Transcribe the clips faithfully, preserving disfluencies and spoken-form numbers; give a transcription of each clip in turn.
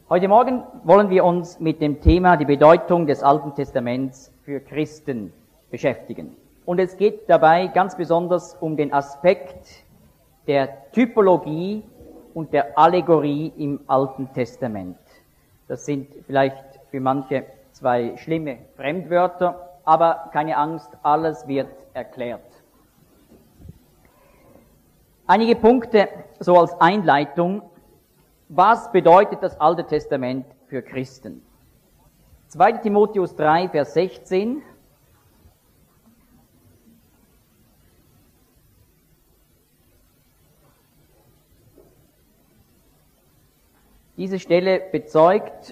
Heute Morgen wollen wir uns mit dem Thema die Bedeutung des Alten Testaments für Christen beschäftigen. Und es geht dabei ganz besonders um den Aspekt der Typologie und der Allegorie im Alten Testament. Das sind vielleicht für manche zwei schlimme Fremdwörter, aber keine Angst, alles wird erklärt. Einige Punkte so als Einleitung. Was bedeutet das Alte Testament für Christen? zweiter Timotheus drei, Vers sechzehn. Diese Stelle bezeugt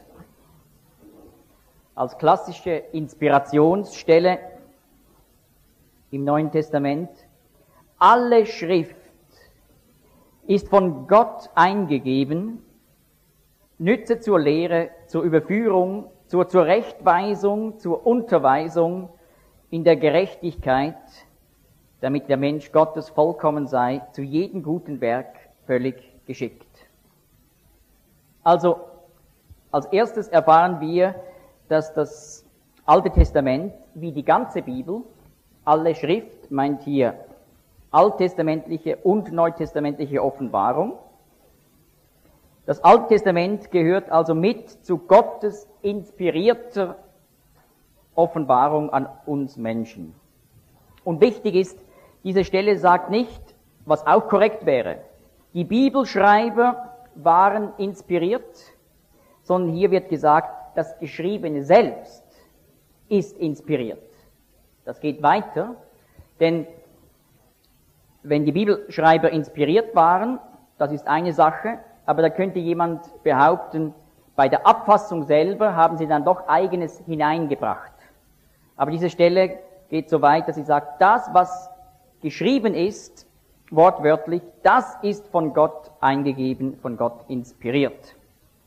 als klassische Inspirationsstelle im Neuen Testament: Alle Schrift ist von Gott eingegeben, nütze zur Lehre, zur Überführung, zur Zurechtweisung, zur Unterweisung in der Gerechtigkeit, damit der Mensch Gottes vollkommen sei, zu jedem guten Werk völlig geschickt. Also, als erstes erfahren wir, dass das Alte Testament, wie die ganze Bibel, alle Schrift meint hier alttestamentliche und neutestamentliche Offenbarung. Das Alte Testament gehört also mit zu Gottes inspirierter Offenbarung an uns Menschen. Und wichtig ist, diese Stelle sagt nicht, was auch korrekt wäre, die Bibelschreiber waren inspiriert, sondern hier wird gesagt, das Geschriebene selbst ist inspiriert. Das geht weiter, denn wenn die Bibelschreiber inspiriert waren, das ist eine Sache, aber da könnte jemand behaupten, bei der Abfassung selber haben sie dann doch Eigenes hineingebracht. Aber diese Stelle geht so weit, dass sie sagt, das, was geschrieben ist, wortwörtlich, das ist von Gott eingegeben, von Gott inspiriert.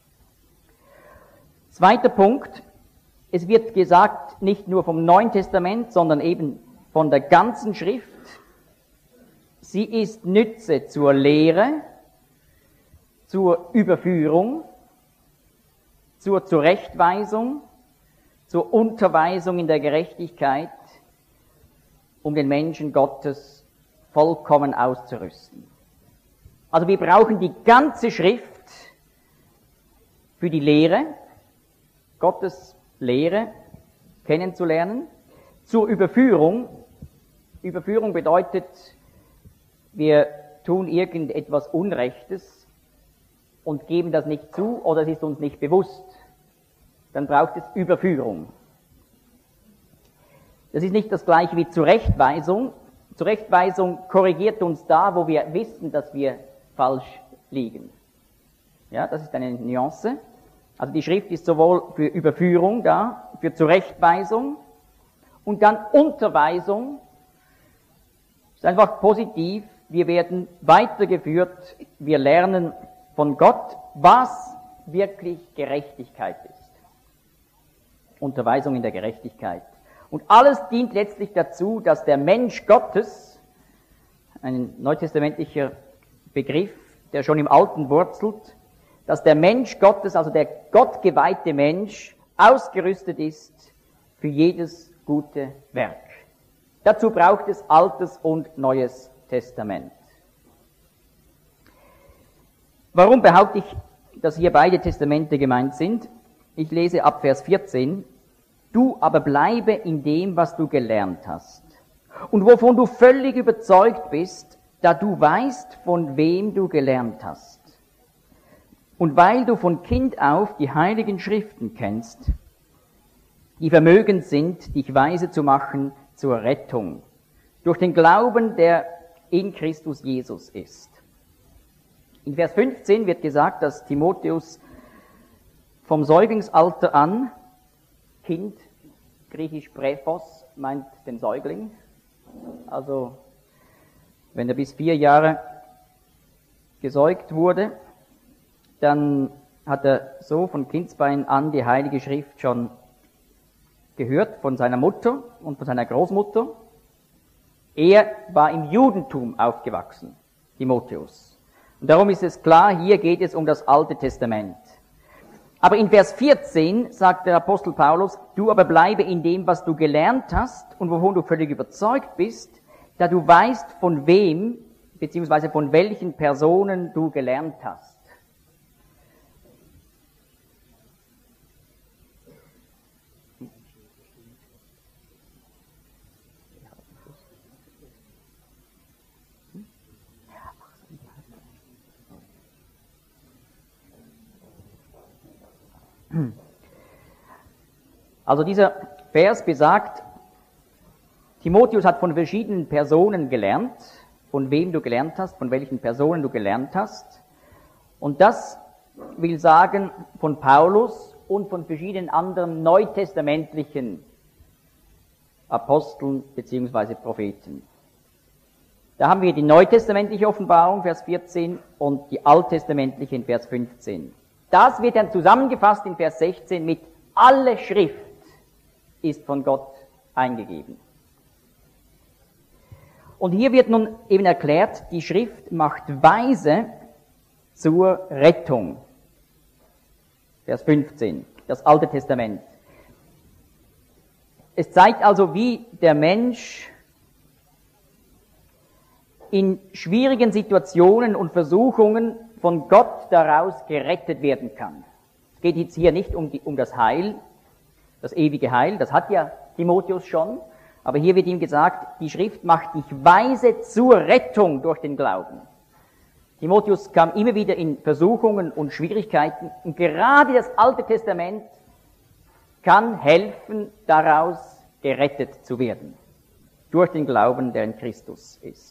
Zweiter Punkt, es wird gesagt, nicht nur vom Neuen Testament, sondern eben von der ganzen Schrift. Sie ist Nütze zur Lehre, zur Überführung, zur Zurechtweisung, zur Unterweisung in der Gerechtigkeit, um den Menschen Gottes vollkommen auszurüsten. Also wir brauchen die ganze Schrift für die Lehre, Gottes Lehre kennenzulernen, zur Überführung. Überführung bedeutet, wir tun irgendetwas Unrechtes und geben das nicht zu oder es ist uns nicht bewusst. Dann braucht es Überführung. Das ist nicht das gleiche wie Zurechtweisung. Zurechtweisung korrigiert uns da, wo wir wissen, dass wir falsch liegen. Ja, das ist eine Nuance. Also die Schrift ist sowohl für Überführung da, für Zurechtweisung und dann Unterweisung. Das ist einfach positiv. Wir werden weitergeführt, wir lernen von Gott, was wirklich Gerechtigkeit ist. Unterweisung in der Gerechtigkeit. Und alles dient letztlich dazu, dass der Mensch Gottes, ein neutestamentlicher Begriff, der schon im Alten wurzelt, dass der Mensch Gottes, also der gottgeweihte Mensch, ausgerüstet ist für jedes gute Werk. Dazu braucht es Altes und Neues Testament. Warum behaupte ich, dass hier beide Testamente gemeint sind? Ich lese ab Vers vierzehn. Du aber bleibe in dem, was du gelernt hast und wovon du völlig überzeugt bist, da du weißt, von wem du gelernt hast. Und weil du von Kind auf die heiligen Schriften kennst, die vermögend sind, dich weise zu machen zur Rettung, durch den Glauben, der in Christus Jesus ist. In Vers fünfzehn wird gesagt, dass Timotheus vom Säuglingsalter an, Kind, griechisch Präphos, meint den Säugling, also wenn er bis vier Jahre gesäugt wurde, dann hat er so von Kindsbein an die Heilige Schrift schon gehört von seiner Mutter und von seiner Großmutter. Er war im Judentum aufgewachsen, Timotheus. Und darum ist es klar, hier geht es um das Alte Testament. Aber in Vers vierzehn sagt der Apostel Paulus, du aber bleibe in dem, was du gelernt hast und wovon du völlig überzeugt bist, da du weißt, von wem beziehungsweise von welchen Personen du gelernt hast. Also dieser Vers besagt, Timotheus hat von verschiedenen Personen gelernt, von wem du gelernt hast, von welchen Personen du gelernt hast. Und das will sagen von Paulus und von verschiedenen anderen neutestamentlichen Aposteln bzw. Propheten. Da haben wir die neutestamentliche Offenbarung, Vers vierzehn, und die alttestamentliche in Vers fünfzehn. Das wird dann zusammengefasst in Vers sechzehn mit alle Schrift ist von Gott eingegeben. Und hier wird nun eben erklärt, die Schrift macht weise zur Rettung. Vers fünfzehn, das Alte Testament. Es zeigt also, wie der Mensch in schwierigen Situationen und Versuchungen von Gott daraus gerettet werden kann. Es geht jetzt hier nicht um, die, um das Heil, das ewige Heil, das hat ja Timotheus schon, aber hier wird ihm gesagt, die Schrift macht dich weise zur Rettung durch den Glauben. Timotheus kam immer wieder in Versuchungen und Schwierigkeiten und gerade das Alte Testament kann helfen, daraus gerettet zu werden, durch den Glauben, der in Christus ist.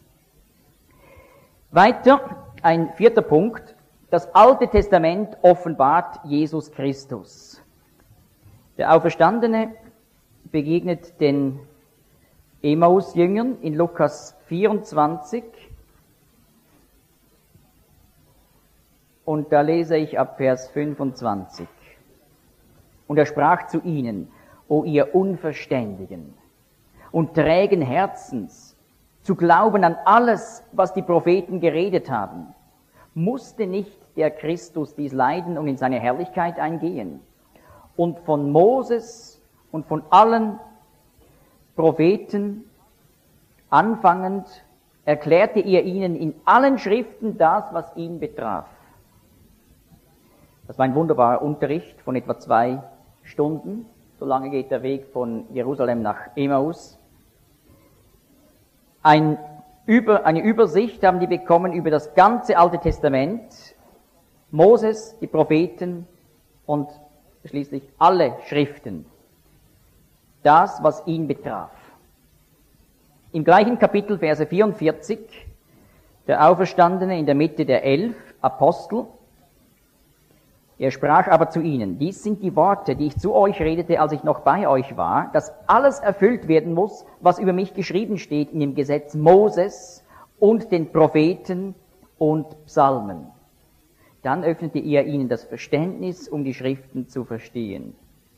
Weiter, ein vierter Punkt, das Alte Testament offenbart Jesus Christus. Der Auferstandene begegnet den Emmaus-Jüngern in Lukas vierundzwanzig. Und da lese ich ab Vers fünfundzwanzig. Und er sprach zu ihnen, o ihr Unverständigen und trägen Herzens, zu glauben an alles, was die Propheten geredet haben. Musste nicht der Christus dies leiden und in seine Herrlichkeit eingehen? Und von Moses und von allen Propheten anfangend erklärte er ihnen in allen Schriften das, was ihn betraf. Das war ein wunderbarer Unterricht von etwa zwei Stunden. So lange geht der Weg von Jerusalem nach Emmaus. Ein Über, eine Übersicht haben die bekommen über das ganze Alte Testament, Moses, die Propheten und schließlich alle Schriften. Das, was ihn betraf. Im gleichen Kapitel, Verse vierundvierzig, der Auferstandene in der Mitte der elf Apostel. Er sprach aber zu ihnen, dies sind die Worte, die ich zu euch redete, als ich noch bei euch war, dass alles erfüllt werden muss, was über mich geschrieben steht in dem Gesetz Moses und den Propheten und Psalmen. Dann öffnete er ihnen das Verständnis, um die Schriften zu verstehen.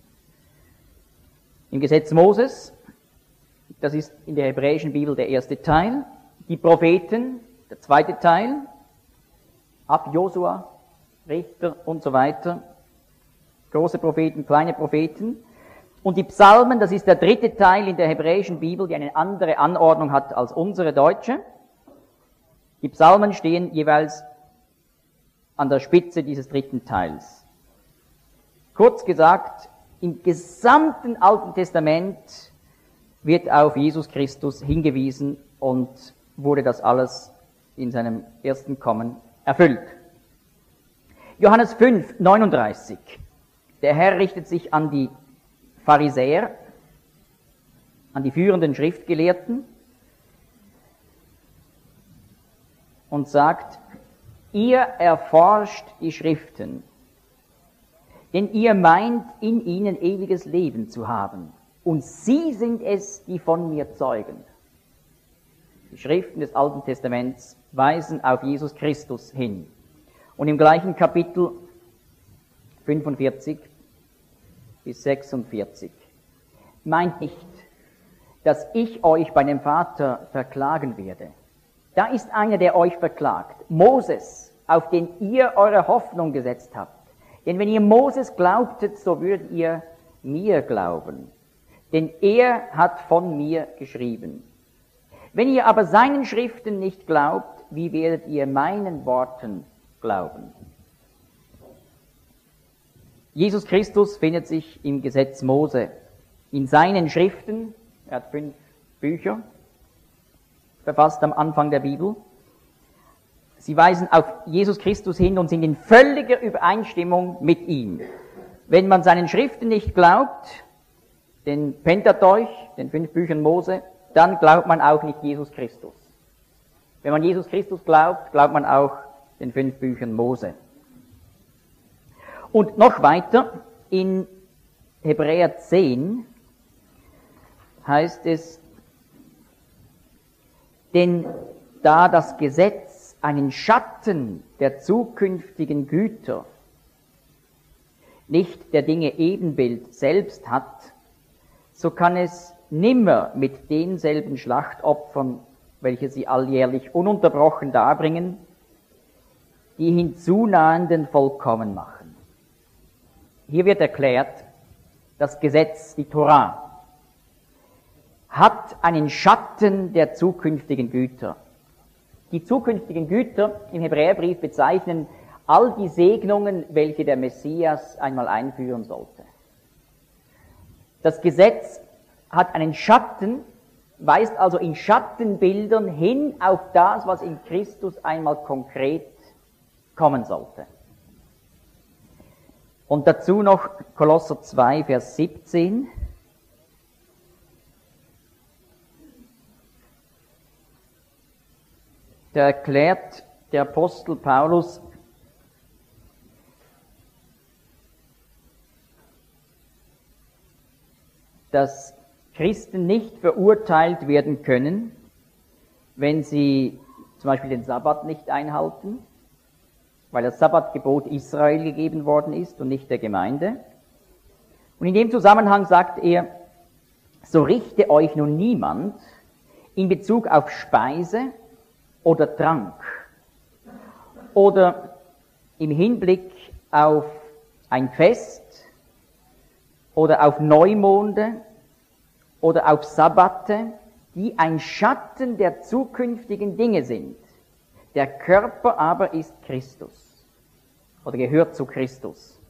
Im Gesetz Moses, das ist in der hebräischen Bibel der erste Teil, die Propheten, der zweite Teil, ab Josua, Richter und so weiter, große Propheten, kleine Propheten. Und die Psalmen, das ist der dritte Teil in der hebräischen Bibel, die eine andere Anordnung hat als unsere deutsche. Die Psalmen stehen jeweils an der Spitze dieses dritten Teils. Kurz gesagt, im gesamten Alten Testament wird auf Jesus Christus hingewiesen und wurde das alles in seinem ersten Kommen erfüllt. Johannes fünf, neununddreißig. Der Herr richtet sich an die Pharisäer, an die führenden Schriftgelehrten und sagt, ihr erforscht die Schriften, denn ihr meint, in ihnen ewiges Leben zu haben. Und sie sind es, die von mir zeugen. Die Schriften des Alten Testaments weisen auf Jesus Christus hin. Und im gleichen Kapitel fünfundvierzig bis sechsundvierzig. Meint nicht, dass ich euch bei dem Vater verklagen werde. Da ist einer, der euch verklagt. Moses, auf den ihr eure Hoffnung gesetzt habt. Denn wenn ihr Moses glaubtet, so würdet ihr mir glauben. Denn er hat von mir geschrieben. Wenn ihr aber seinen Schriften nicht glaubt, wie werdet ihr meinen Worten glauben? Jesus Christus findet sich im Gesetz Mose. In seinen Schriften, er hat fünf Bücher verfasst am Anfang der Bibel. Sie weisen auf Jesus Christus hin und sind in völliger Übereinstimmung mit ihm. Wenn man seinen Schriften nicht glaubt, den Pentateuch, den fünf Büchern Mose, dann glaubt man auch nicht Jesus Christus. Wenn man Jesus Christus glaubt, glaubt man auch den fünf Büchern Mose. Und noch weiter, in Hebräer zehn heißt es, denn da das Gesetz einen Schatten der zukünftigen Güter, nicht der Dinge Ebenbild selbst hat, so kann es nimmer mit denselben Schlachtopfern, welche sie alljährlich ununterbrochen darbringen, die Hinzunahenden vollkommen machen. Hier wird erklärt, das Gesetz, die Torah, hat einen Schatten der zukünftigen Güter. Die zukünftigen Güter im Hebräerbrief bezeichnen all die Segnungen, welche der Messias einmal einführen sollte. Das Gesetz hat einen Schatten, weist also in Schattenbildern hin auf das, was in Christus einmal konkret kommen sollte. Und dazu noch Kolosser zwei, Vers siebzehn. Da erklärt der Apostel Paulus, dass Christen nicht verurteilt werden können, wenn sie zum Beispiel den Sabbat nicht einhalten, weil das Sabbatgebot Israel gegeben worden ist und nicht der Gemeinde. Und in dem Zusammenhang sagt er, so richte euch nun niemand in Bezug auf Speise oder Trank oder im Hinblick auf ein Fest oder auf Neumonde oder auf Sabbate, die ein Schatten der zukünftigen Dinge sind. Der Körper aber ist Christus oder gehört zu Christus.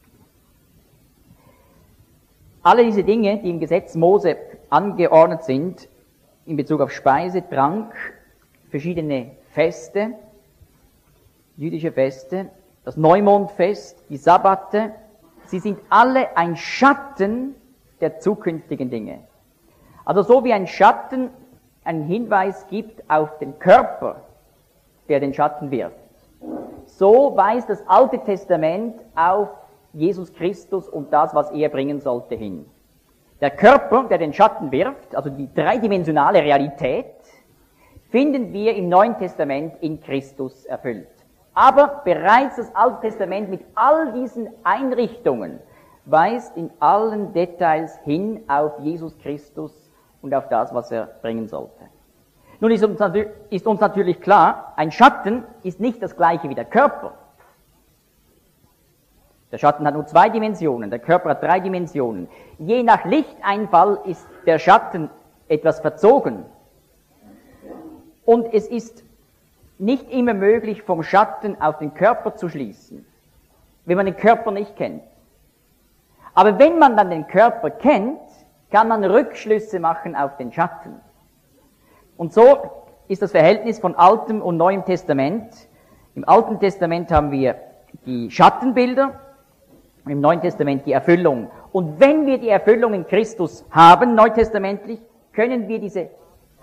Alle diese Dinge, die im Gesetz Mose angeordnet sind, in Bezug auf Speise, Trank, verschiedene Feste, jüdische Feste, das Neumondfest, die Sabbate, sie sind alle ein Schatten der zukünftigen Dinge. Also so wie ein Schatten einen Hinweis gibt auf den Körper, der den Schatten wirft, so weist das Alte Testament auf Jesus Christus und das, was er bringen sollte, hin. Der Körper, der den Schatten wirft, also die dreidimensionale Realität, finden wir im Neuen Testament in Christus erfüllt. Aber bereits das Alte Testament mit all diesen Einrichtungen weist in allen Details hin auf Jesus Christus und auf das, was er bringen sollte. Nun ist uns, ist uns natürlich klar, ein Schatten ist nicht das gleiche wie der Körper. Der Schatten hat nur zwei Dimensionen, der Körper hat drei Dimensionen. Je nach Lichteinfall ist der Schatten etwas verzogen. Und es ist nicht immer möglich, vom Schatten auf den Körper zu schließen, wenn man den Körper nicht kennt. Aber wenn man dann den Körper kennt, kann man Rückschlüsse machen auf den Schatten. Und so ist das Verhältnis von Altem und Neuem Testament. Im Alten Testament haben wir die Schattenbilder, im Neuen Testament die Erfüllung. Und wenn wir die Erfüllung in Christus haben, neutestamentlich, können wir diese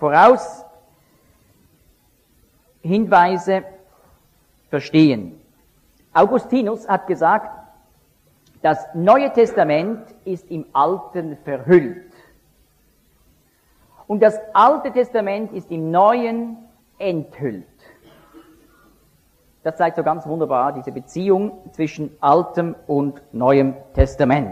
Voraushinweise verstehen. Augustinus hat gesagt, das Neue Testament ist im Alten verhüllt. Und das Alte Testament ist im Neuen enthüllt. Das zeigt so ganz wunderbar diese Beziehung zwischen Altem und Neuem Testament.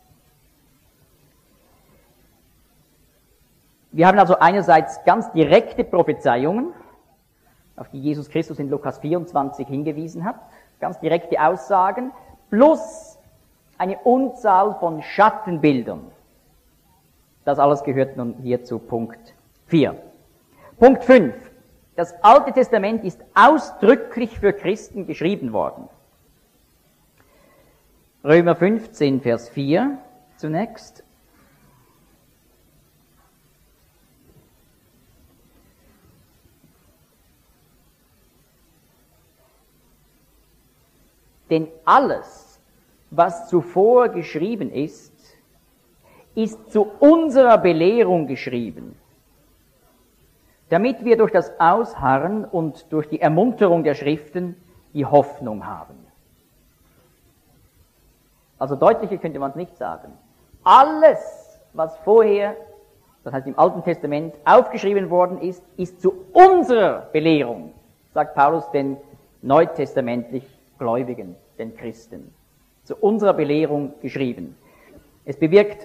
Wir haben also einerseits ganz direkte Prophezeiungen, auf die Jesus Christus in Lukas vierundzwanzig hingewiesen hat, ganz direkte Aussagen, plus eine Unzahl von Schattenbildern. Das alles gehört nun hier zu Punkt vier. Punkt fünf. Das Alte Testament ist ausdrücklich für Christen geschrieben worden. Römer fünfzehn, Vers vier zunächst. Denn alles, was zuvor geschrieben ist, ist zu unserer Belehrung geschrieben, damit wir durch das Ausharren und durch die Ermunterung der Schriften die Hoffnung haben. Also deutlicher könnte man es nicht sagen. Alles, was vorher, das heißt im Alten Testament, aufgeschrieben worden ist, ist zu unserer Belehrung, sagt Paulus den neutestamentlich Gläubigen, den Christen, zu unserer Belehrung geschrieben. Es bewirkt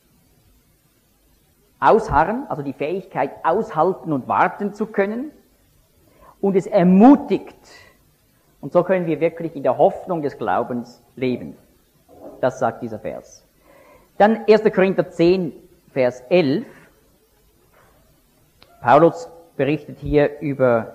Ausharren, also die Fähigkeit, aushalten und warten zu können, und es ermutigt. Und so können wir wirklich in der Hoffnung des Glaubens leben. Das sagt dieser Vers. Dann erster Korinther zehn, Vers elf. Paulus berichtet hier über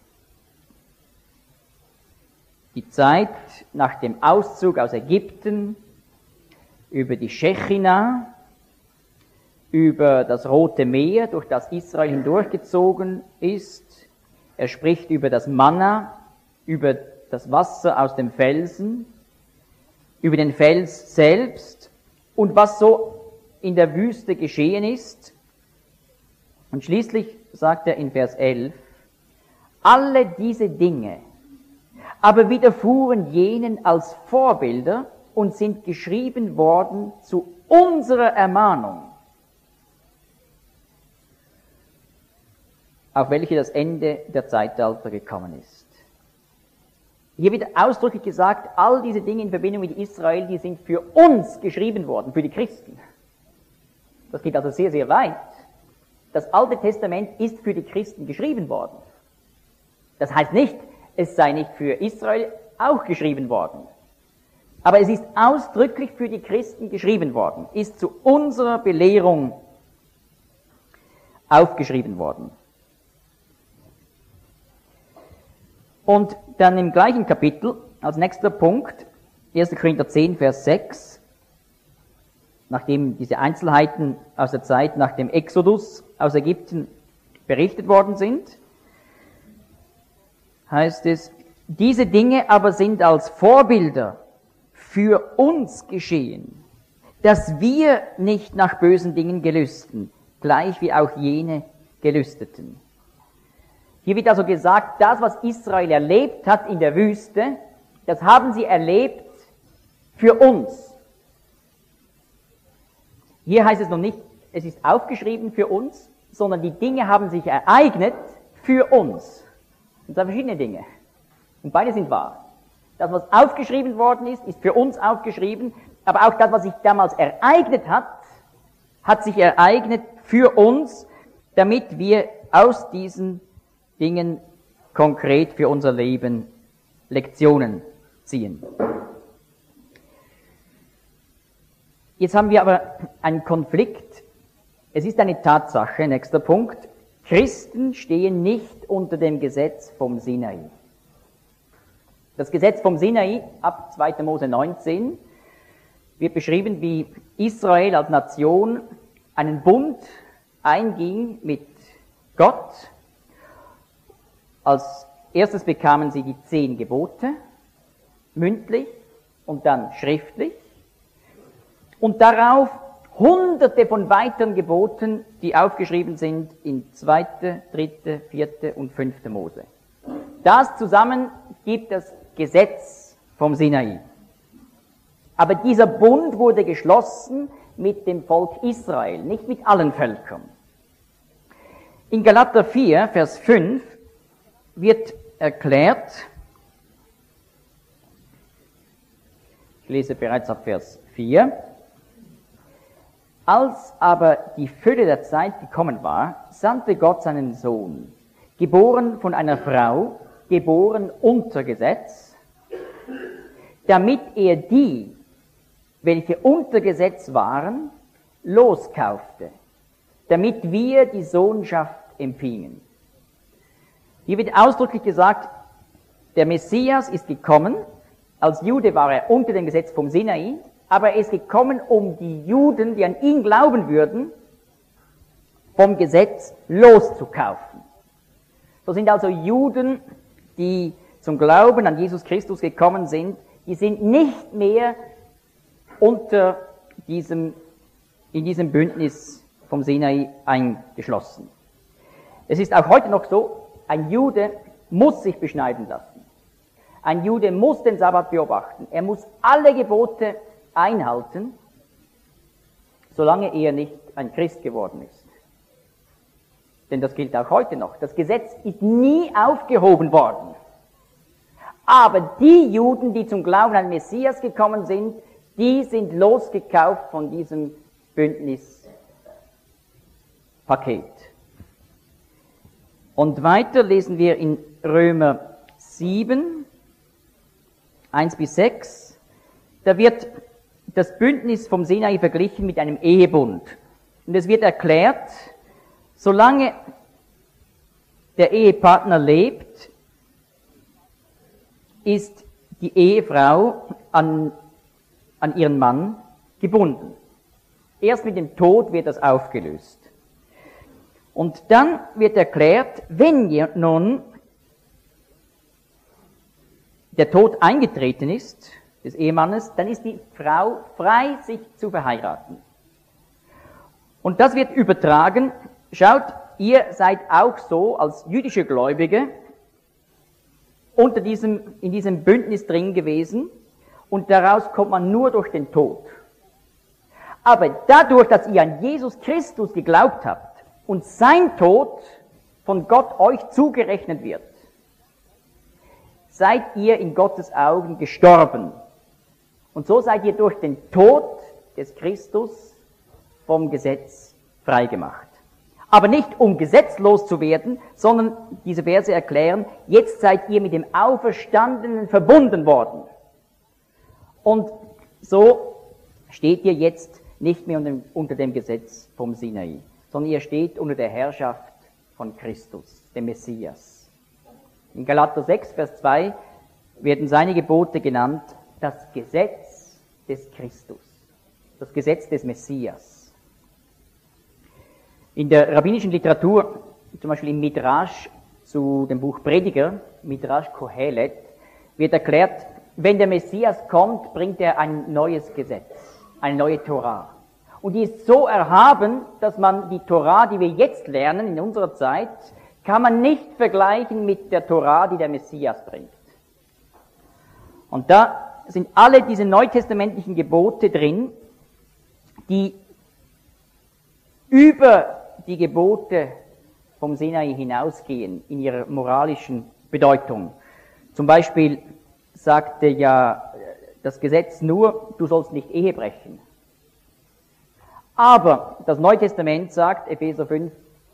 die Zeit nach dem Auszug aus Ägypten, über die Schechina, über das Rote Meer, durch das Israel hindurchgezogen ist. Er spricht über das Manna, über das Wasser aus dem Felsen, über den Fels selbst und was so in der Wüste geschehen ist. Und schließlich sagt er in Vers elf, alle diese Dinge aber widerfuhren jenen als Vorbilder und sind geschrieben worden zu unserer Ermahnung, auf welche das Ende der Zeitalter gekommen ist. Hier wird ausdrücklich gesagt, all diese Dinge in Verbindung mit Israel, die sind für uns geschrieben worden, für die Christen. Das geht also sehr, sehr weit. Das Alte Testament ist für die Christen geschrieben worden. Das heißt nicht, es sei nicht für Israel auch geschrieben worden. Aber es ist ausdrücklich für die Christen geschrieben worden, ist zu unserer Belehrung aufgeschrieben worden. Und dann im gleichen Kapitel, als nächster Punkt, erster Korinther zehn, Vers sechs, nachdem diese Einzelheiten aus der Zeit nach dem Exodus aus Ägypten berichtet worden sind, heißt es, diese Dinge aber sind als Vorbilder für uns geschehen, dass wir nicht nach bösen Dingen gelüsten, gleich wie auch jene gelüsteten. Hier wird also gesagt, das, was Israel erlebt hat in der Wüste, das haben sie erlebt für uns. Hier heißt es noch nicht, es ist aufgeschrieben für uns, sondern die Dinge haben sich ereignet für uns. Das sind verschiedene Dinge. Und beide sind wahr. Das, was aufgeschrieben worden ist, ist für uns aufgeschrieben, aber auch das, was sich damals ereignet hat, hat sich ereignet für uns, damit wir aus diesen Dingen konkret für unser Leben Lektionen ziehen. Jetzt haben wir aber einen Konflikt. Es ist eine Tatsache, nächster Punkt, Christen stehen nicht unter dem Gesetz vom Sinai. Das Gesetz vom Sinai, ab zweiter Mose neunzehn, wird beschrieben, wie Israel als Nation einen Bund einging mit Gott. Als erstes bekamen sie die zehn Gebote, mündlich und dann schriftlich. Und darauf hunderte von weiteren Geboten, die aufgeschrieben sind in zweite, dritte, vierte und fünfte Mose. Das zusammen gibt das Gesetz vom Sinai. Aber dieser Bund wurde geschlossen mit dem Volk Israel, nicht mit allen Völkern. In Galater vier, Vers fünf wird erklärt, ich lese bereits ab Vers vier, als aber die Fülle der Zeit gekommen war, sandte Gott seinen Sohn, geboren von einer Frau, geboren unter Gesetz, damit er die, welche unter Gesetz waren, loskaufte, damit wir die Sohnschaft empfingen. Hier wird ausdrücklich gesagt, der Messias ist gekommen, als Jude war er unter dem Gesetz vom Sinai, aber er ist gekommen, um die Juden, die an ihn glauben würden, vom Gesetz loszukaufen. So sind also Juden, die zum Glauben an Jesus Christus gekommen sind, die sind nicht mehr unter diesem, in diesem Bündnis vom Sinai eingeschlossen. Es ist auch heute noch so, ein Jude muss sich beschneiden lassen. Ein Jude muss den Sabbat beobachten. Er muss alle Gebote einhalten, solange er nicht ein Christ geworden ist. Denn das gilt auch heute noch. Das Gesetz ist nie aufgehoben worden. Aber die Juden, die zum Glauben an den Messias gekommen sind, die sind losgekauft von diesem Bündnispaket. Und weiter lesen wir in Römer sieben, eins bis sechs. Da wird das Bündnis vom Sinai verglichen mit einem Ehebund. Und es wird erklärt, solange der Ehepartner lebt, ist die Ehefrau an, an ihren Mann gebunden. Erst mit dem Tod wird das aufgelöst. Und dann wird erklärt, wenn nun der Tod eingetreten ist, des Ehemannes, dann ist die Frau frei, sich zu verheiraten. Und das wird übertragen. Schaut, ihr seid auch so als jüdische Gläubige unter diesem, in diesem Bündnis drin gewesen und daraus kommt man nur durch den Tod. Aber dadurch, dass ihr an Jesus Christus geglaubt habt und sein Tod von Gott euch zugerechnet wird, seid ihr in Gottes Augen gestorben. Und so seid ihr durch den Tod des Christus vom Gesetz freigemacht. Aber nicht um gesetzlos zu werden, sondern diese Verse erklären, jetzt seid ihr mit dem Auferstandenen verbunden worden. Und so steht ihr jetzt nicht mehr unter dem, unter dem Gesetz vom Sinai, sondern ihr steht unter der Herrschaft von Christus, dem Messias. In Galater sechs, Vers zwei werden seine Gebote genannt, das Gesetz des Christus, das Gesetz des Messias. In der rabbinischen Literatur, zum Beispiel im Midrash zu dem Buch Prediger, Midrash Kohelet, wird erklärt, wenn der Messias kommt, bringt er ein neues Gesetz, eine neue Torah. Und die ist so erhaben, dass man die Torah, die wir jetzt lernen in unserer Zeit, kann man nicht vergleichen mit der Torah, die der Messias bringt. Und da sind alle diese neutestamentlichen Gebote drin, die über die Gebote vom Sinai hinausgehen in ihrer moralischen Bedeutung. Zum Beispiel sagte ja das Gesetz nur, du sollst nicht Ehe brechen. Aber das Neue Testament sagt, Epheser fünf,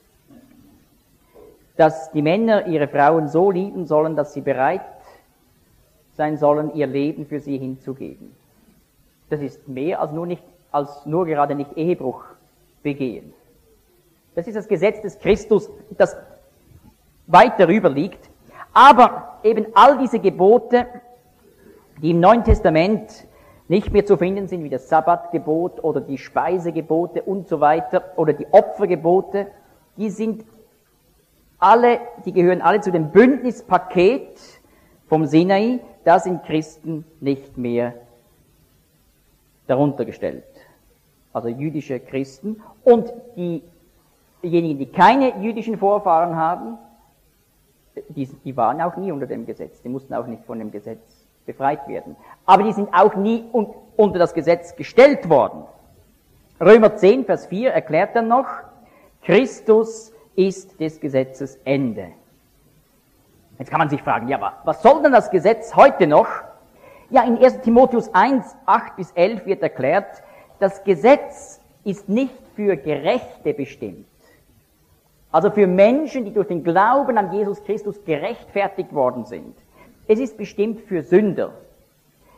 dass die Männer ihre Frauen so lieben sollen, dass sie bereit sein sollen, ihr Leben für sie hinzugeben. Das ist mehr als nur, nicht, als nur gerade nicht Ehebruch begehen. Das ist das Gesetz des Christus, das weit darüber liegt. Aber eben all diese Gebote, die im Neuen Testament nicht mehr zu finden sind, wie das Sabbatgebot oder die Speisegebote und so weiter, oder die Opfergebote, die sind alle, die gehören alle zu dem Bündnispaket vom Sinai, da sind Christen nicht mehr darunter gestellt. Also jüdische Christen. Und die Diejenigen, die keine jüdischen Vorfahren haben, die, die waren auch nie unter dem Gesetz. Die mussten auch nicht von dem Gesetz befreit werden. Aber die sind auch nie un, unter das Gesetz gestellt worden. Römer zehn, Vers vier erklärt dann noch, Christus ist des Gesetzes Ende. Jetzt kann man sich fragen, ja, aber was soll denn das Gesetz heute noch? Ja, in erster Timotheus eins, acht bis elf wird erklärt, das Gesetz ist nicht für Gerechte bestimmt. Also für Menschen, die durch den Glauben an Jesus Christus gerechtfertigt worden sind. Es ist bestimmt für Sünder.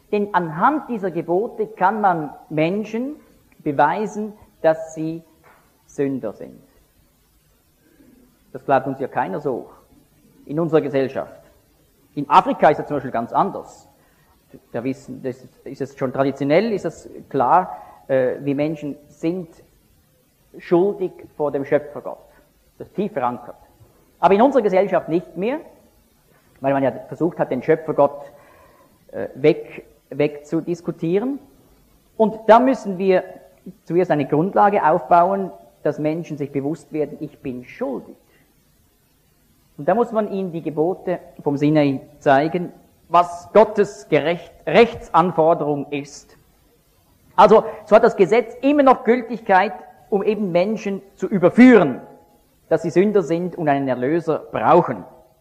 Denn anhand dieser Gebote kann man Menschen beweisen, dass sie Sünder sind. Das glaubt uns ja keiner so in unserer Gesellschaft. In Afrika ist es zum Beispiel ganz anders. Da wissen, das ist es schon traditionell, ist es klar, äh, wie Menschen sind schuldig vor dem Schöpfergott. Das ist tief verankert. Aber in unserer Gesellschaft nicht mehr, weil man ja versucht hat, den Schöpfergott äh, weg, wegzudiskutieren. Und da müssen wir zuerst eine Grundlage aufbauen, dass Menschen sich bewusst werden, ich bin schuldig. Und da muss man ihnen die Gebote vom Sinai zeigen, was Gottes Gerecht, Rechtsanforderung ist. Also, so hat das Gesetz immer noch Gültigkeit, um eben Menschen zu überführen, dass sie Sünder sind und einen Erlöser brauchen.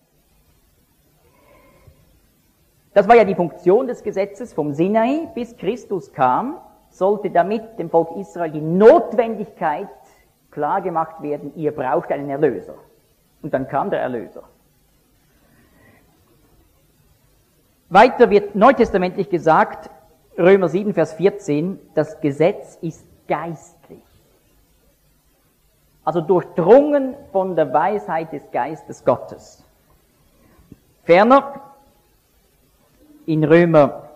Das war ja die Funktion des Gesetzes vom Sinai, bis Christus kam, sollte damit dem Volk Israel die Notwendigkeit klargemacht werden, ihr braucht einen Erlöser. Und dann kam der Erlöser. Weiter wird neutestamentlich gesagt, Römer sieben, Vers vierzehn, das Gesetz ist geistlich. Also durchdrungen von der Weisheit des Geistes Gottes. Ferner, in Römer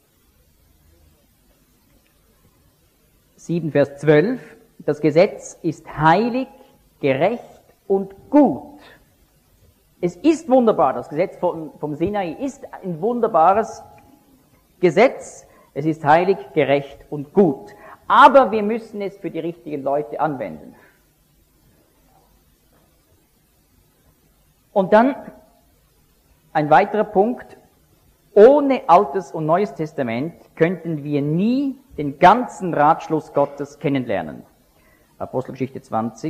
sieben, Vers zwölf, das Gesetz ist heilig, gerecht und gut. Es ist wunderbar, das Gesetz vom, vom Sinai ist ein wunderbares Gesetz. Es ist heilig, gerecht und gut. Aber wir müssen es für die richtigen Leute anwenden. Und dann ein weiterer Punkt. Ohne Altes und Neues Testament könnten wir nie den ganzen Ratschluss Gottes kennenlernen. Apostelgeschichte zwanzig.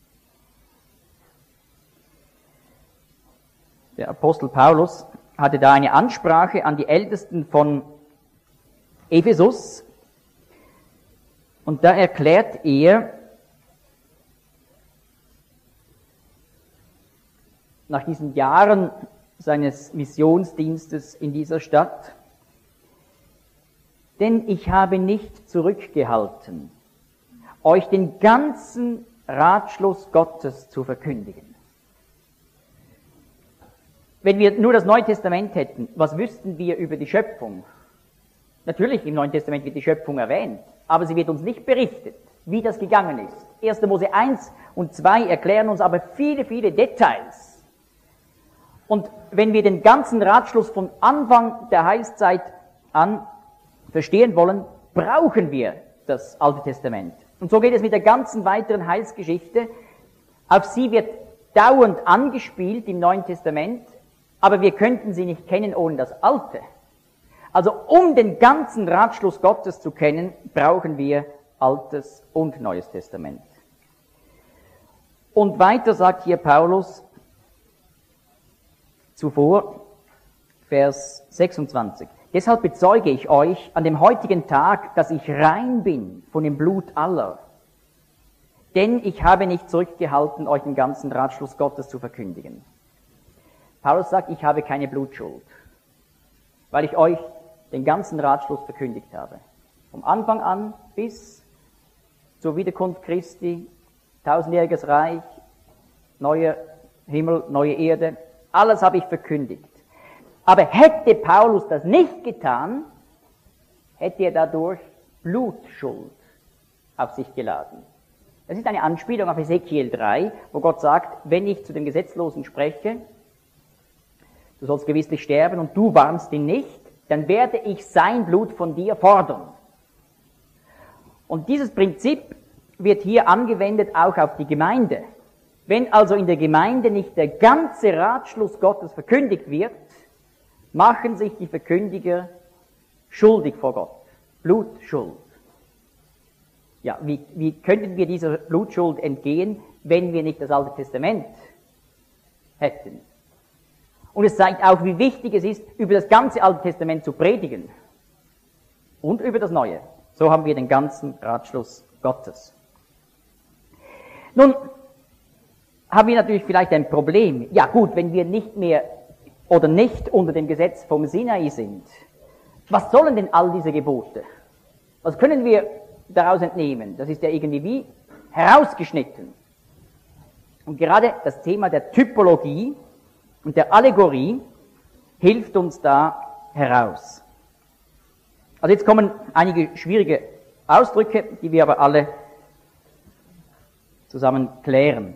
Der Apostel Paulus hatte da eine Ansprache an die Ältesten von Ephesus. Und da erklärt er, nach diesen Jahren seines Missionsdienstes in dieser Stadt, denn ich habe nicht zurückgehalten, euch den ganzen Ratschluss Gottes zu verkündigen. Wenn wir nur das Neue Testament hätten, was wüssten wir über die Schöpfung? Natürlich, im Neuen Testament wird die Schöpfung erwähnt, aber sie wird uns nicht berichtet, wie das gegangen ist. erster Mose eins und zwei erklären uns aber viele, viele Details. Und wenn wir den ganzen Ratschluss von Anfang der Heilszeit an verstehen wollen, brauchen wir das Alte Testament. Und so geht es mit der ganzen weiteren Heilsgeschichte. Auf sie wird dauernd angespielt im Neuen Testament, aber wir könnten sie nicht kennen ohne das Alte. Also um den ganzen Ratschluss Gottes zu kennen, brauchen wir Altes und Neues Testament. Und weiter sagt hier Paulus zuvor, Vers sechsundzwanzig. Deshalb bezeuge ich euch an dem heutigen Tag, dass ich rein bin von dem Blut aller. Denn ich habe nicht zurückgehalten, euch den ganzen Ratschluss Gottes zu verkündigen. Paulus sagt, ich habe keine Blutschuld, weil ich euch den ganzen Ratschluss verkündigt habe. Vom Anfang an bis zur Wiederkunft Christi, tausendjähriges Reich, neuer Himmel, neue Erde, alles habe ich verkündigt. Aber hätte Paulus das nicht getan, hätte er dadurch Blutschuld auf sich geladen. Das ist eine Anspielung auf Ezekiel drei, wo Gott sagt, wenn ich zu dem Gesetzlosen spreche, du sollst gewisslich sterben und du warnst ihn nicht, dann werde ich sein Blut von dir fordern. Und dieses Prinzip wird hier angewendet auch auf die Gemeinde. Wenn also in der Gemeinde nicht der ganze Ratschluss Gottes verkündigt wird, machen sich die Verkündiger schuldig vor Gott. Blutschuld. Ja, wie, wie könnten wir dieser Blutschuld entgehen, wenn wir nicht das Alte Testament hätten? Und es zeigt auch, wie wichtig es ist, über das ganze Alte Testament zu predigen. Und über das Neue. So haben wir den ganzen Ratschluss Gottes. Nun haben wir natürlich vielleicht ein Problem. Ja gut, wenn wir nicht mehr oder nicht unter dem Gesetz vom Sinai sind, Was sollen denn all diese Gebote? Was können wir daraus entnehmen? Das ist ja irgendwie wie herausgeschnitten. Und gerade das Thema der Typologie und der Allegorie hilft uns da heraus. Also jetzt kommen einige schwierige Ausdrücke, die wir aber alle zusammen klären.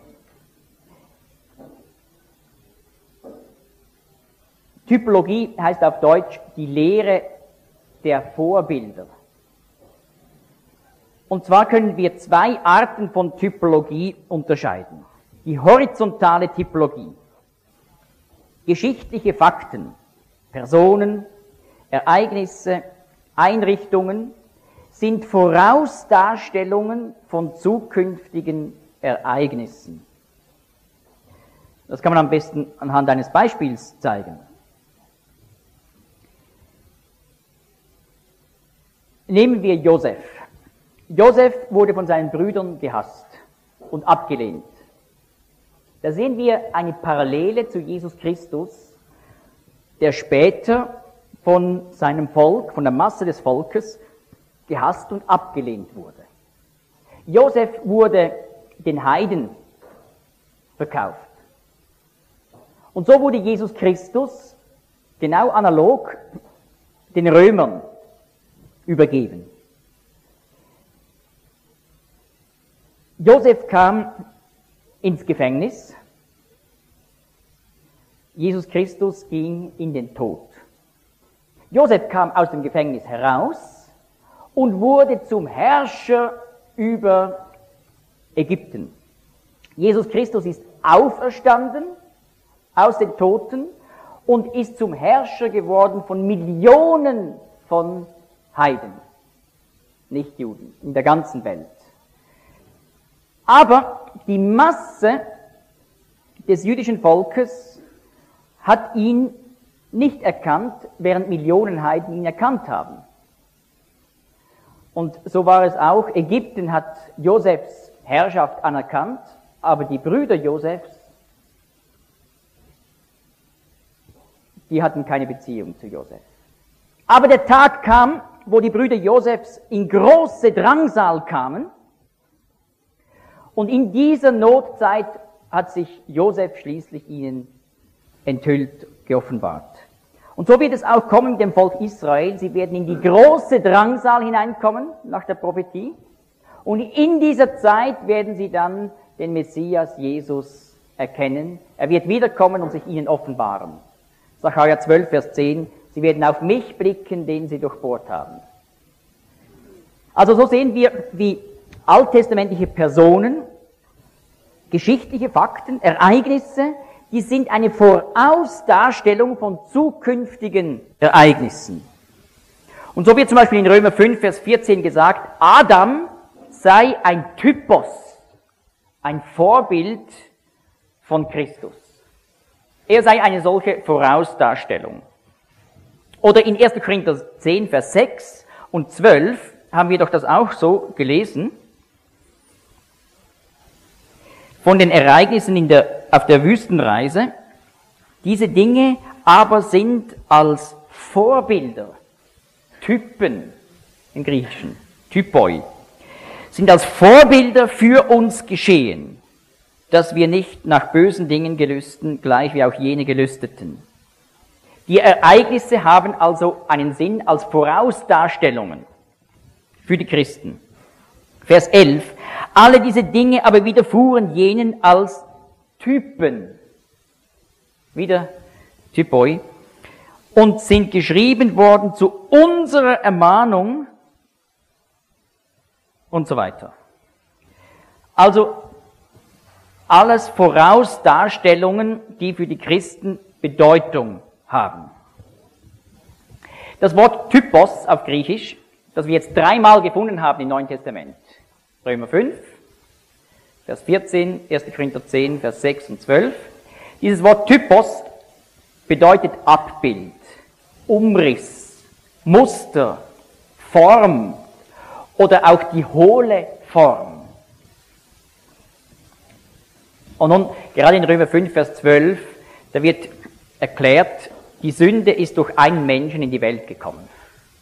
Typologie heißt auf Deutsch die Lehre der Vorbilder. Und zwar können wir zwei Arten von Typologie unterscheiden. Die horizontale Typologie. Geschichtliche Fakten, Personen, Ereignisse, Einrichtungen sind Vorausdarstellungen von zukünftigen Ereignissen. Das kann man am besten anhand eines Beispiels zeigen. Nehmen wir Josef. Josef wurde von seinen Brüdern gehasst und abgelehnt. Da sehen wir eine Parallele zu Jesus Christus, der später von seinem Volk, von der Masse des Volkes, gehasst und abgelehnt wurde. Josef wurde den Heiden verkauft. Und so wurde Jesus Christus genau analog den Römern übergeben. Josef kam ins Gefängnis. Jesus Christus ging in den Tod. Josef kam aus dem Gefängnis heraus und wurde zum Herrscher über Ägypten. Jesus Christus ist auferstanden aus den Toten und ist zum Herrscher geworden von Millionen von Heiden, nicht Juden, in der ganzen Welt. Aber die Masse des jüdischen Volkes hat ihn nicht erkannt, während Millionen Heiden ihn erkannt haben. Und so war es auch. Ägypten hat Josefs Herrschaft anerkannt, aber die Brüder Josefs, die hatten keine Beziehung zu Josef. Aber der Tag kam, wo die Brüder Josefs in große Drangsal kamen, und in dieser Notzeit hat sich Josef schließlich ihnen enthüllt, geoffenbart. Und so wird es auch kommen mit dem Volk Israel. Sie werden in die große Drangsal hineinkommen, nach der Prophetie. Und in dieser Zeit werden sie dann den Messias Jesus erkennen. Er wird wiederkommen und sich ihnen offenbaren. Sacharja zwölf, Vers zehn. Sie werden auf mich blicken, den sie durchbohrt haben. Also so sehen wir, wie alttestamentliche Personen, geschichtliche Fakten, Ereignisse, die sind eine Vorausdarstellung von zukünftigen Ereignissen. Und so wird zum Beispiel in Römer fünf, Vers vierzehn gesagt, Adam sei ein Typos, ein Vorbild von Christus. Er sei eine solche Vorausdarstellung. Oder in erster Korinther zehn, Vers sechs und zwölf haben wir doch das auch so gelesen, von den Ereignissen in der, auf der Wüstenreise. Diese Dinge aber sind als Vorbilder, Typen im Griechischen, Typoi, sind als Vorbilder für uns geschehen, dass wir nicht nach bösen Dingen gelüsten, gleich wie auch jene gelüsteten. Die Ereignisse haben also einen Sinn als Vorausdarstellungen für die Christen. Vers elf. Alle diese Dinge aber widerfuhren jenen als Typen. Wieder Typoi. Und sind geschrieben worden zu unserer Ermahnung und so weiter. Also alles Vorausdarstellungen, die für die Christen Bedeutung haben. Das Wort Typos auf Griechisch, das wir jetzt dreimal gefunden haben im Neuen Testament. Römer fünf, Vers vierzehn, erster Korinther zehn, Vers sechs und zwölf. Dieses Wort Typos bedeutet Abbild, Umriss, Muster, Form oder auch die hohle Form. Und nun, gerade in Römer fünf, Vers zwölf, da wird erklärt, die Sünde ist durch einen Menschen in die Welt gekommen.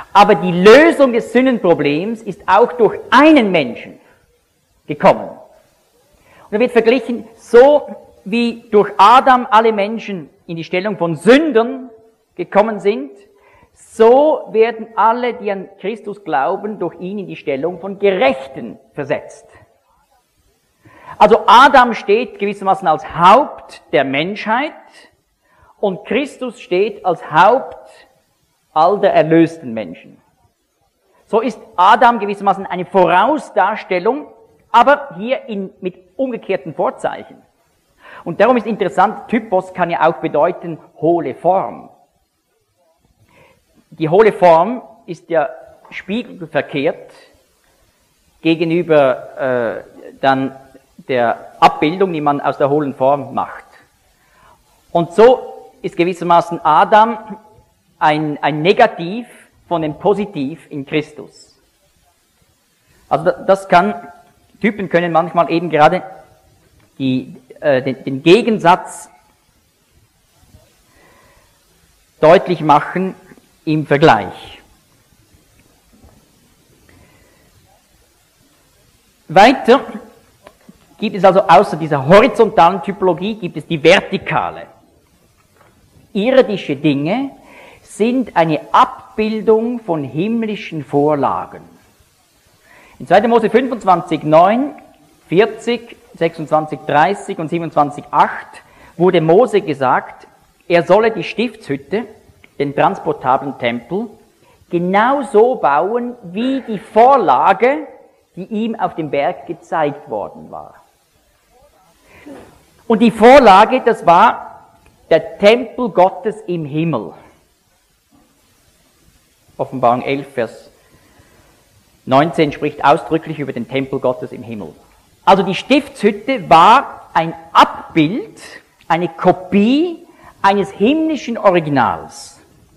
Aber die Lösung des Sündenproblems ist auch durch einen Menschen gekommen. Und da wird verglichen, so wie durch Adam alle Menschen in die Stellung von Sündern gekommen sind, so werden alle, die an Christus glauben, durch ihn in die Stellung von Gerechten versetzt. Also Adam steht gewissermaßen als Haupt der Menschheit und Christus steht als Haupt all der erlösten Menschen. So ist Adam gewissermaßen eine Vorausdarstellung, aber hier in, mit umgekehrten Vorzeichen. Und darum ist interessant, Typos kann ja auch bedeuten hohle Form. Die hohle Form ist ja spiegelverkehrt gegenüber äh, dann der Abbildung, die man aus der hohlen Form macht. Und so ist gewissermaßen Adam ein, ein Negativ von dem Positiv in Christus. Also das kann, Typen können manchmal eben gerade die, äh, den, den Gegensatz deutlich machen im Vergleich. Weiter gibt es also außer dieser horizontalen Typologie, gibt es die vertikale. Irdische Dinge sind eine Abbildung von himmlischen Vorlagen. In zweiter Mose fünfundzwanzig, neun, vierzig, sechsundzwanzig, dreißig und siebenundzwanzig, acht wurde Mose gesagt, er solle die Stiftshütte, den transportablen Tempel, genau so bauen, wie die Vorlage, die ihm auf dem Berg gezeigt worden war. Und die Vorlage, das war der Tempel Gottes im Himmel. Offenbarung elf, Vers neunzehn spricht ausdrücklich über den Tempel Gottes im Himmel. Also die Stiftshütte war ein Abbild, eine Kopie eines himmlischen Originals.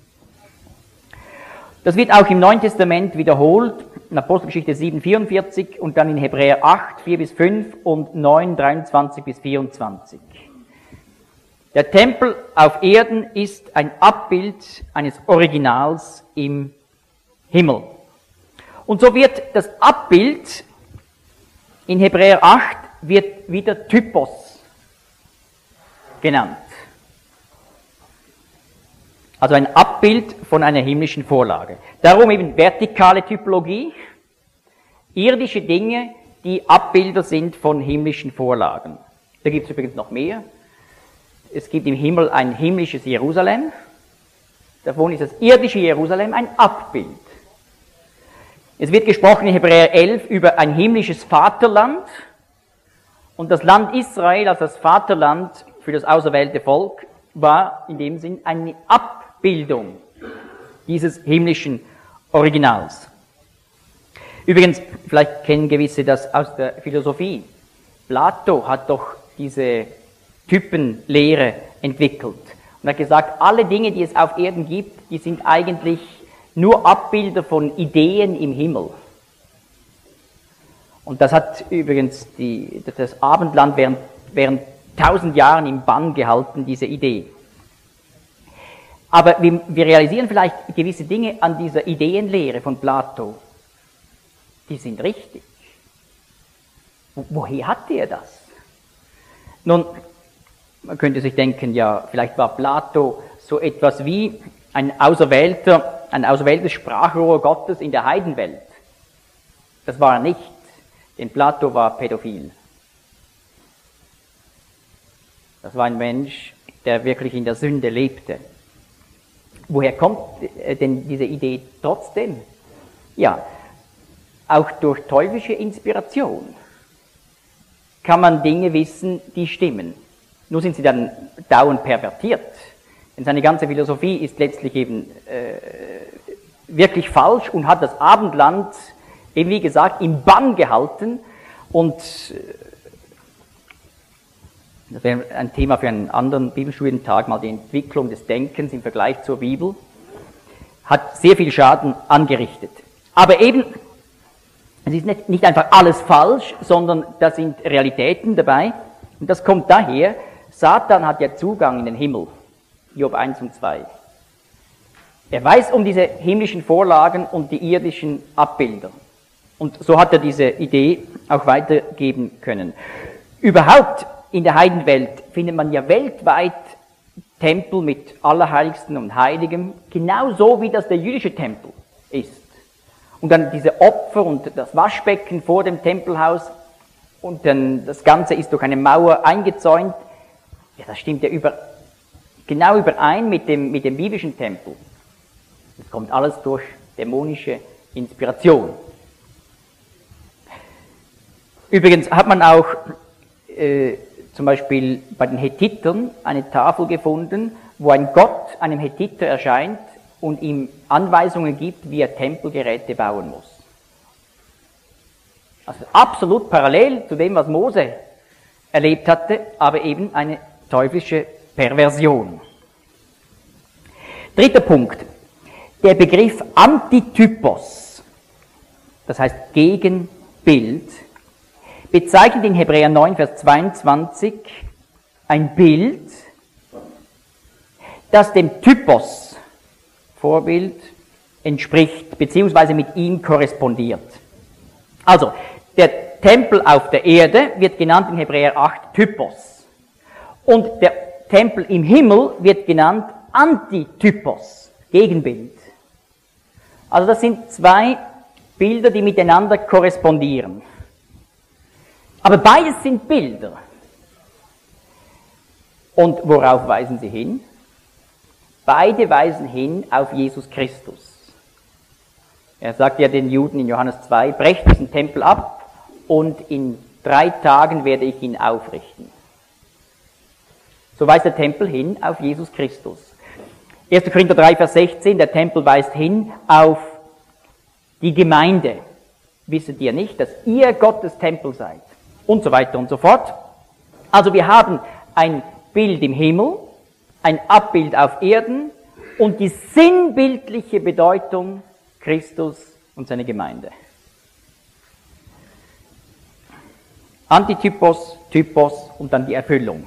Das wird auch im Neuen Testament wiederholt, in Apostelgeschichte sieben, vierundvierzig und dann in Hebräer acht, vier bis fünf und neun, dreiundzwanzig bis vierundzwanzig. Der Tempel auf Erden ist ein Abbild eines Originals im Himmel. Und so wird das Abbild in Hebräer acht wird wieder Typos genannt. Also ein Abbild von einer himmlischen Vorlage. Darum eben vertikale Typologie, irdische Dinge, die Abbilder sind von himmlischen Vorlagen. Da gibt es übrigens noch mehr. Es gibt im Himmel ein himmlisches Jerusalem. Davon ist das irdische Jerusalem ein Abbild. Es wird gesprochen in Hebräer elf über ein himmlisches Vaterland. Und das Land Israel als das Vaterland für das auserwählte Volk war in dem Sinn eine Abbildung dieses himmlischen Originals. Übrigens, vielleicht kennen gewisse das aus der Philosophie. Plato hat doch diese Typenlehre entwickelt und hat gesagt, alle Dinge, die es auf Erden gibt, die sind eigentlich nur Abbilder von Ideen im Himmel. Und das hat übrigens die, das Abendland während, während tausend Jahren im Bann gehalten, diese Idee. Aber wir, wir realisieren vielleicht gewisse Dinge an dieser Ideenlehre von Plato. Die sind richtig. Wo, woher hat er das? Nun, man könnte sich denken, ja, vielleicht war Plato so etwas wie ein auserwählter, ein auserwähltes Sprachrohr Gottes in der Heidenwelt. Das war er nicht, denn Plato war pädophil. Das war ein Mensch, der wirklich in der Sünde lebte. Woher kommt denn diese Idee trotzdem? Ja, auch durch teuflische Inspiration kann man Dinge wissen, die stimmen. Nur sind sie dann dauernd pervertiert. Denn seine ganze Philosophie ist letztlich eben äh, wirklich falsch und hat das Abendland, eben wie gesagt, im Bann gehalten. Und äh, das wäre ein Thema für einen anderen Bibelstudientag, mal die Entwicklung des Denkens im Vergleich zur Bibel, hat sehr viel Schaden angerichtet. Aber eben, es ist nicht, nicht einfach alles falsch, sondern da sind Realitäten dabei. Und das kommt daher, Satan hat ja Zugang in den Himmel. Job eins und zwei. Er weiß um diese himmlischen Vorlagen und die irdischen Abbilder. Und so hat er diese Idee auch weitergeben können. Überhaupt in der Heidenwelt findet man ja weltweit Tempel mit Allerheiligsten und Heiligem, genauso wie das der jüdische Tempel ist. Und dann diese Opfer und das Waschbecken vor dem Tempelhaus und dann das Ganze ist durch eine Mauer eingezäunt. Ja, das stimmt ja über, genau überein mit dem, mit dem biblischen Tempel. Das kommt alles durch dämonische Inspiration. Übrigens hat man auch äh, zum Beispiel bei den Hethitern eine Tafel gefunden, wo ein Gott einem Hethiter erscheint und ihm Anweisungen gibt, wie er Tempelgeräte bauen muss. Also absolut parallel zu dem, was Mose erlebt hatte, aber eben eine teuflische Perversion. Dritter Punkt. Der Begriff Antitypos, das heißt Gegenbild, bezeichnet in Hebräer neun, Vers zweiundzwanzig ein Bild, das dem Typos, Vorbild, entspricht, beziehungsweise mit ihm korrespondiert. Also, der Tempel auf der Erde wird genannt in Hebräer acht Typos. Und der Tempel im Himmel wird genannt Antitypos, Gegenbild. Also das sind zwei Bilder, die miteinander korrespondieren. Aber beides sind Bilder. Und worauf weisen sie hin? Beide weisen hin auf Jesus Christus. Er sagt ja den Juden in Johannes zwei, brecht diesen Tempel ab und in drei Tagen werde ich ihn aufrichten. So weist der Tempel hin auf Jesus Christus. erster Korinther drei, Vers sechzehn, der Tempel weist hin auf die Gemeinde. Wisset ihr nicht, dass ihr Gottes Tempel seid? Und so weiter und so fort. Also wir haben ein Bild im Himmel, ein Abbild auf Erden und die sinnbildliche Bedeutung Christus und seine Gemeinde. Antitypos, Typos und dann die Erfüllung.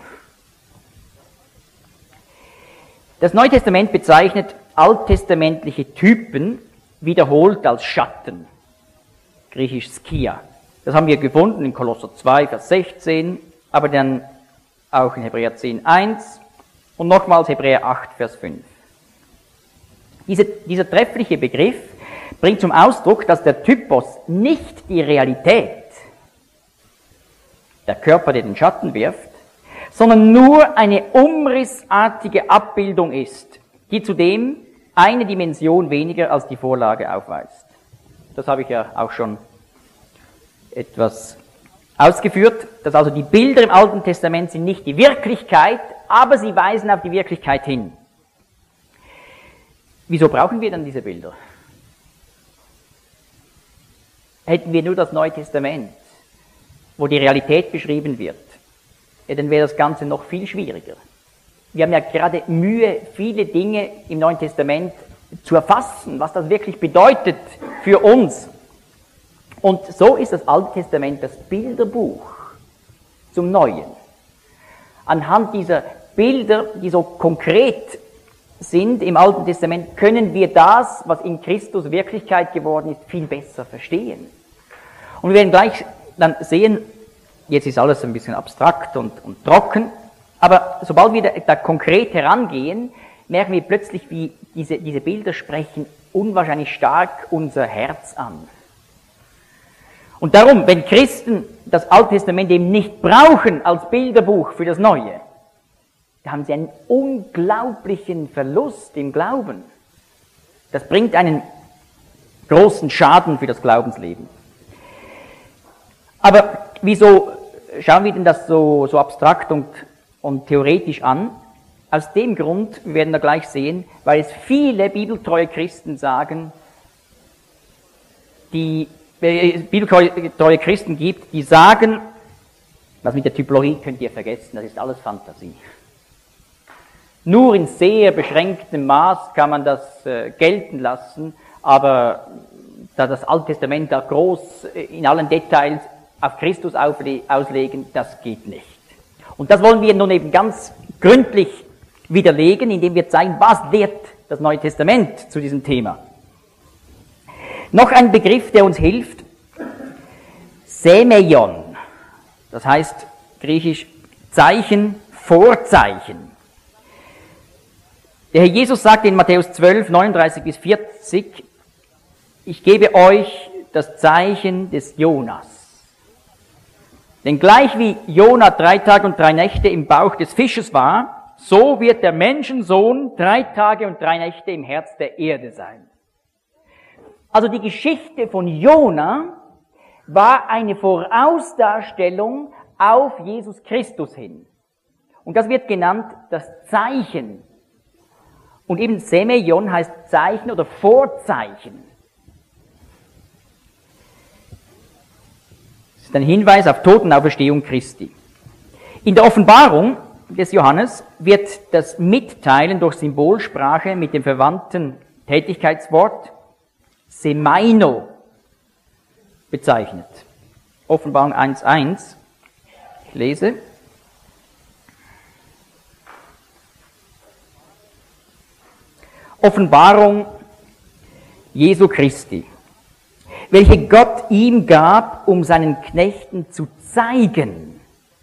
Das Neue Testament bezeichnet alttestamentliche Typen wiederholt als Schatten, griechisch Skia. Das haben wir gefunden in Kolosser zwei, Vers sechzehn, aber dann auch in Hebräer zehn, eins und nochmals Hebräer acht, Vers fünf. Diese, dieser treffliche Begriff bringt zum Ausdruck, dass der Typos nicht die Realität, der Körper, der den Schatten wirft, sondern nur eine umrissartige Abbildung ist, die zudem eine Dimension weniger als die Vorlage aufweist. Das habe ich ja auch schon etwas ausgeführt, dass also die Bilder im Alten Testament sind nicht die Wirklichkeit, aber sie weisen auf die Wirklichkeit hin. Wieso brauchen wir dann diese Bilder? Hätten wir nur das Neue Testament, wo die Realität beschrieben wird, ja, dann wäre das Ganze noch viel schwieriger. Wir haben ja gerade Mühe, viele Dinge im Neuen Testament zu erfassen, was das wirklich bedeutet für uns. Und so ist das Alte Testament das Bilderbuch zum Neuen. Anhand dieser Bilder, die so konkret sind im Alten Testament, können wir das, was in Christus Wirklichkeit geworden ist, viel besser verstehen. Und wir werden gleich dann sehen, jetzt ist alles ein bisschen abstrakt und, und trocken, aber sobald wir da, da konkret herangehen, merken wir plötzlich, wie diese, diese Bilder sprechen unwahrscheinlich stark unser Herz an. Und darum, wenn Christen das Alte Testament eben nicht brauchen als Bilderbuch für das Neue, da haben sie einen unglaublichen Verlust im Glauben. Das bringt einen großen Schaden für das Glaubensleben. Aber wieso schauen wir denn das so, so abstrakt und, und theoretisch an? Aus dem Grund, wir werden da gleich sehen, weil es viele bibeltreue Christen sagen, die äh, bibeltreue Christen gibt, die sagen, was mit der Typologie könnt ihr vergessen, das ist alles Fantasie. Nur in sehr beschränktem Maß kann man das äh, gelten lassen, aber da das Alte Testament da groß äh, in allen Details auf Christus auslegen, das geht nicht. Und das wollen wir nun eben ganz gründlich widerlegen, indem wir zeigen, was lehrt das Neue Testament zu diesem Thema. Noch ein Begriff, der uns hilft, Semeion, das heißt griechisch Zeichen, Vorzeichen. Der Herr Jesus sagte in Matthäus zwölf, neununddreißig bis vierzig, ich gebe euch das Zeichen des Jonas. Denn gleich wie Jona drei Tage und drei Nächte im Bauch des Fisches war, so wird der Menschensohn drei Tage und drei Nächte im Herz der Erde sein. Also die Geschichte von Jona war eine Vorausdarstellung auf Jesus Christus hin. Und das wird genannt das Zeichen. Und eben Semeion heißt Zeichen oder Vorzeichen. Das ist ein Hinweis auf Tod und Auferstehung Christi. In der Offenbarung des Johannes wird das Mitteilen durch Symbolsprache mit dem verwandten Tätigkeitswort Semeino bezeichnet. Offenbarung eins Punkt eins. Ich lese. Offenbarung Jesu Christi, welche Gott ihm gab, um seinen Knechten zu zeigen,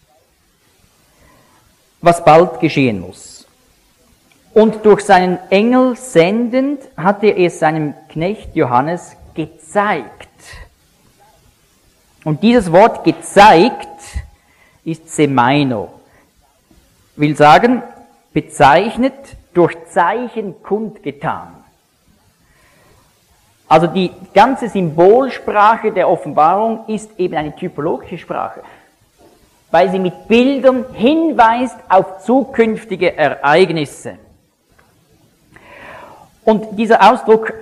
was bald geschehen muss. Und durch seinen Engel sendend hat er es seinem Knecht Johannes gezeigt. Und dieses Wort gezeigt ist Semeino, will sagen, bezeichnet, durch Zeichen kundgetan. Also die ganze Symbolsprache der Offenbarung ist eben eine typologische Sprache, weil sie mit Bildern hinweist auf zukünftige Ereignisse. Und dieser Ausdruck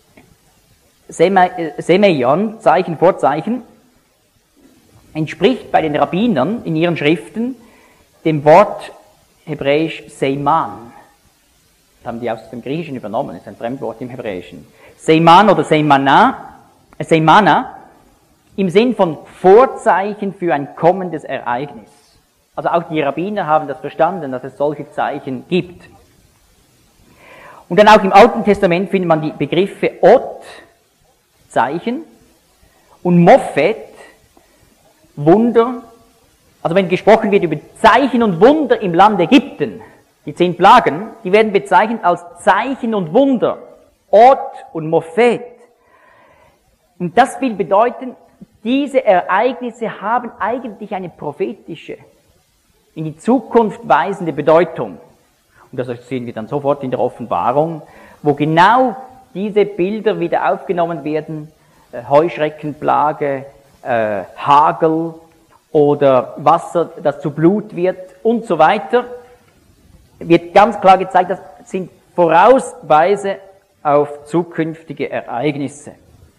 Semeion, Zeichen vor Zeichen, entspricht bei den Rabbinern in ihren Schriften dem Wort hebräisch Seiman. Das haben die aus dem Griechischen übernommen, das ist ein Fremdwort im Hebräischen. Seiman oder Seimana, äh Seimana im Sinn von Vorzeichen für ein kommendes Ereignis. Also auch die Rabbiner haben das verstanden, dass es solche Zeichen gibt. Und dann auch im Alten Testament findet man die Begriffe Ot, Zeichen, und Mophet, Wunder. Also wenn gesprochen wird über Zeichen und Wunder im Land Ägypten, die zehn Plagen, die werden bezeichnet als Zeichen und Wunder, Ot und Mophet. Und das will bedeuten, diese Ereignisse haben eigentlich eine prophetische, in die Zukunft weisende Bedeutung. Und das sehen wir dann sofort in der Offenbarung, wo genau diese Bilder wieder aufgenommen werden, äh, Heuschreckenplage, äh, Hagel oder Wasser, das zu Blut wird und so weiter, wird ganz klar gezeigt, das sind Vorausweise auf zukünftige Ereignisse.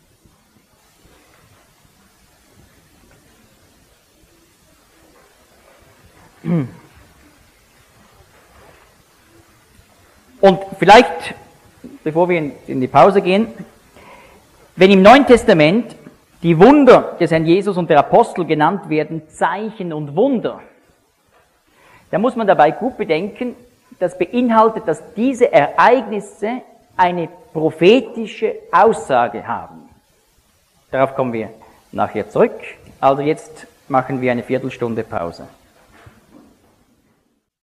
Und vielleicht, bevor wir in die Pause gehen, wenn im Neuen Testament die Wunder des Herrn Jesus und der Apostel genannt werden, Zeichen und Wunder, dann muss man dabei gut bedenken, das beinhaltet, dass diese Ereignisse eine prophetische Aussage haben. Darauf kommen wir nachher zurück. Also jetzt machen wir eine Viertelstunde Pause.